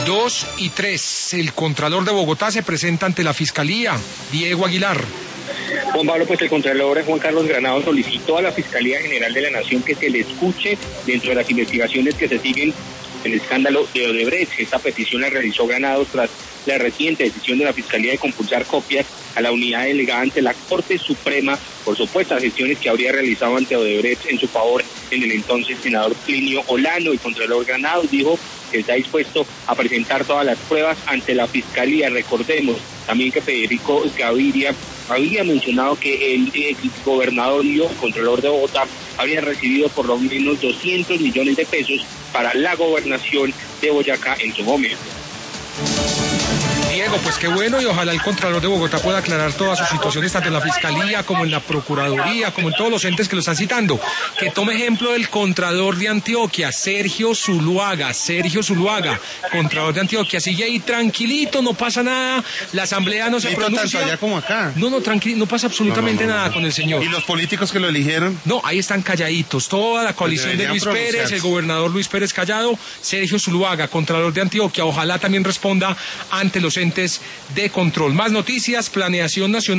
2 y 3. El Contralor de Bogotá se presenta ante la Fiscalía. Diego Aguilar. Juan Pablo, pues el Contralor Juan Carlos Granados solicitó a la Fiscalía General de la Nación que se le escuche dentro de las investigaciones que se siguen en el escándalo de Odebrecht. Esta petición la realizó Granados tras la reciente decisión de la Fiscalía de compulsar copias a la unidad delegada ante la Corte Suprema por supuestas gestiones que habría realizado ante Odebrecht en su favor en el entonces senador Plinio Olano. El Contralor Granados dijo que está dispuesto a presentar todas las pruebas ante la Fiscalía. Recordemos también que Federico Gaviria había mencionado que el exgobernador y Contralor de Bogotá había recibido por lo menos 200 millones de pesos para la gobernación de Boyacá en su momento. Diego, pues qué bueno, y ojalá el Contralor de Bogotá pueda aclarar todas sus situaciones, tanto en la Fiscalía como en la Procuraduría, como en todos los entes que lo están citando. Que tome ejemplo del Contralor de Antioquia, Sergio Zuluaga, Contralor de Antioquia. Sigue ahí tranquilito, no pasa nada, la Asamblea no se pronuncia. Tanto allá como acá. No, tranquilo, no pasa absolutamente nada con el señor. ¿Y los políticos que lo eligieron? No, ahí están calladitos, toda la coalición de Luis Pérez, el gobernador Luis Pérez callado, Sergio Zuluaga, Contralor de Antioquia, ojalá también responda ante los entes de control. Más noticias, Planeación Nacional.